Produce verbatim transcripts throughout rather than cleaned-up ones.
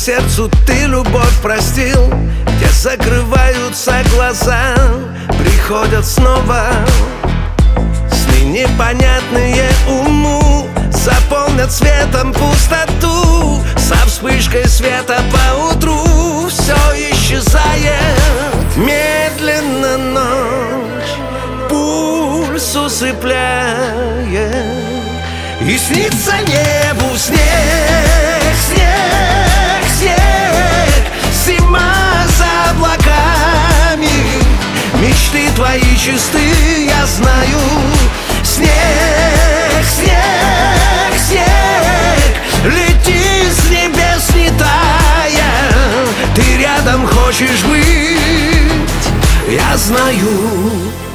сердцу ты любовь простил, где закрываются глаза, приходят снова сны непонятные уму, заполнят светом пустоту. Со вспышкой света поутру все исчезает. Медленно ночь пульс усыпляет, и снится небу снег, снег, снег. Зима за облаками, мечты твои чисты, я знаю. Снег, снег, снег, лети с небес не тая. Ты рядом хочешь быть, я знаю.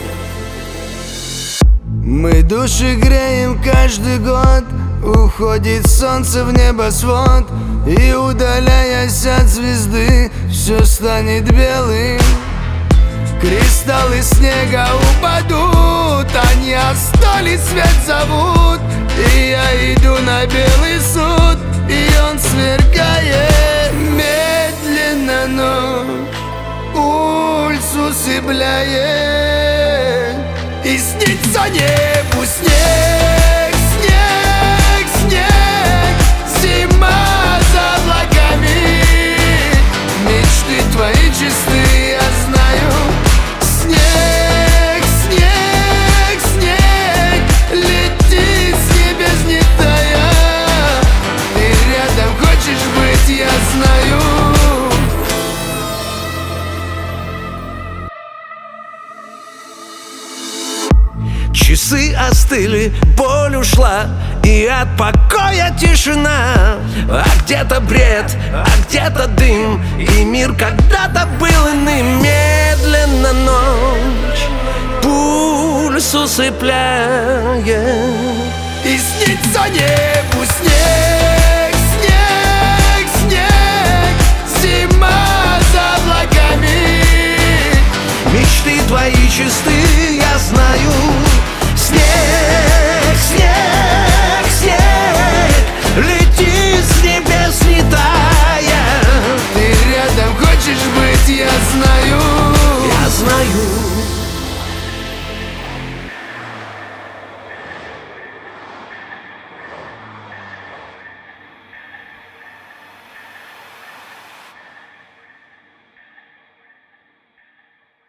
Мы души греем каждый год, уходит солнце в небосвод, и удаляясь от звезды, все станет белым. Кристаллы снега упадут, они остались, свет зовут. И я иду на белый суд, и он сверкает. Медленно ночь пульс усыпляет, и снится небу снег, снег, снег. Зима за облаками, мечты твои чисты, я знаю. Снег, снег, снег, лети с небес не тая. Ты рядом хочешь быть, я знаю. Часы остыли, боль ушла, и от покоя тишина. А где-то бред, а где-то дым, и мир когда-то был иным. Медленно ночь пульс усыпляет, и снится небу